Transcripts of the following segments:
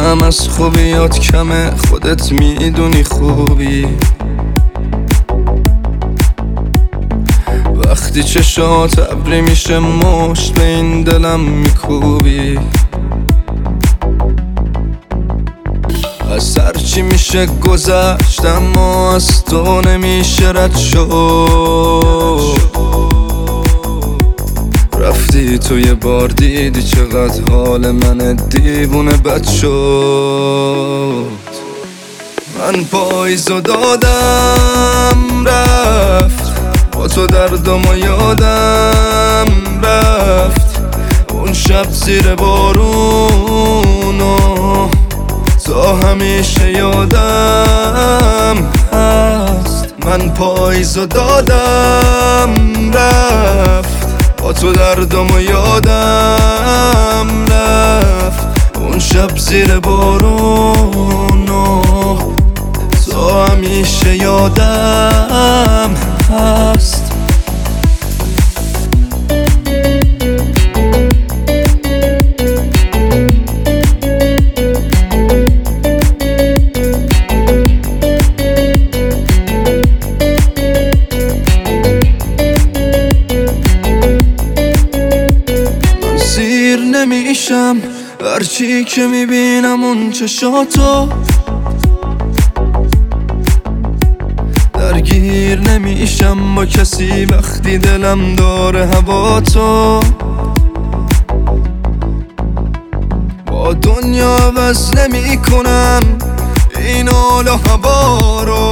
میدونم از خوبیات کمه، خودت میدونی خوبی. وقتی چشات ابری میشه مشت به این دلم میکوبی. از هرچی میشه گذشت اما از تو نمیشه رد شد. رفتی تو یه بار دیدی چقدر حال من دیوونه بد شد. من پاییزو دادم رفت، با تو دردم و یادم رفت. اون شب زیر بارونو تا همیشه یادم هست. من پاییزو دادم رفت، با تو دردم و یادم رفت. اون شب زیر بارونو تا همیشه یادم هست. نمیشم هرچی که میبینم اون چشاتو، درگیر نمیشم با کسی وقتی دلم داره هوا تو. با دنیا عوض نمی کنم این حال و هوا رو.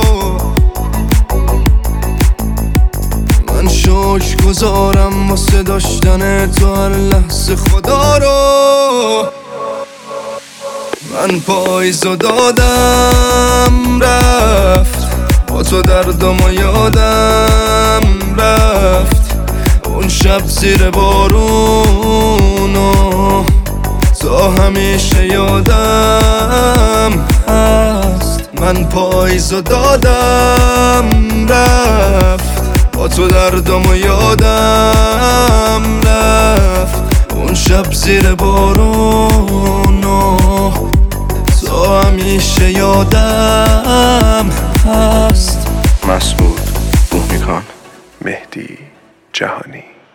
من شکر گذارم واسه داشتن تو هر لحظه خدا رو. من پاییزو دادم رفت، با تو دردم و یادم رفت. اون شب زیر بارونو تا همیشه یادم هست. من پاییزو دادم رفت، با تو دردم و یادم رفت. اون شب زیر بارونو تا همیشه یادم هست. مسعود بومیکان، مهدی جهانی.